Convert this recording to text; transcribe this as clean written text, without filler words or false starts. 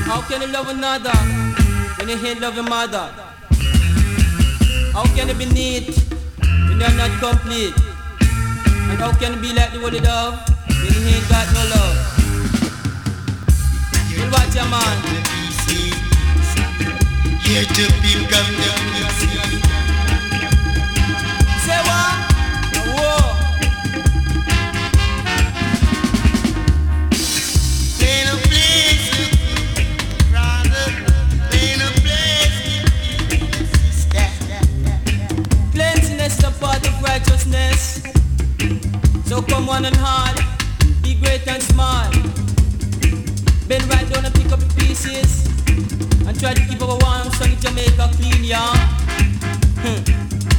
How can you love another when you hate love your mother? How can you be neat when you're not complete? And how can you be like the holy dove when you ain't got no love? Well, watch your man. Here to pick up the pieces. Say what? Whoa. Part of righteousness. So come one and all, be great and small. Bend right down and pick up the pieces and try to keep our warm sunny Jamaica clean, yeah.